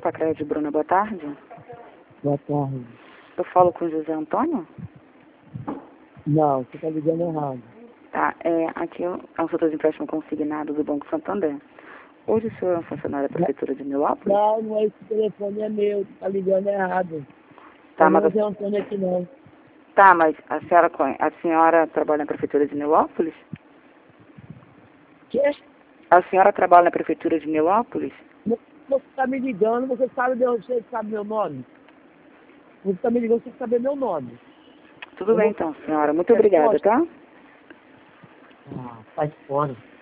Pacrédio, Bruna, boa tarde. Boa tarde. Eu falo com o José Antônio? Não, você está ligando errado. Tá, aqui é um setor de empréstimo consignado do Banco Santander. Hoje o senhor é um funcionário da Prefeitura de Nilópolis? Não, esse telefone é meu, você está ligando errado. Tá, Não mas, é Antônio aqui não. tá, mas a senhora trabalha na Prefeitura de Nilópolis? Que? A senhora trabalha na Prefeitura de Nilópolis? Você está me ligando, você sabe meu nome? Você está me ligando, você sabe meu nome. Tudo bem então, senhora. Muito obrigada, tá? Sai fora.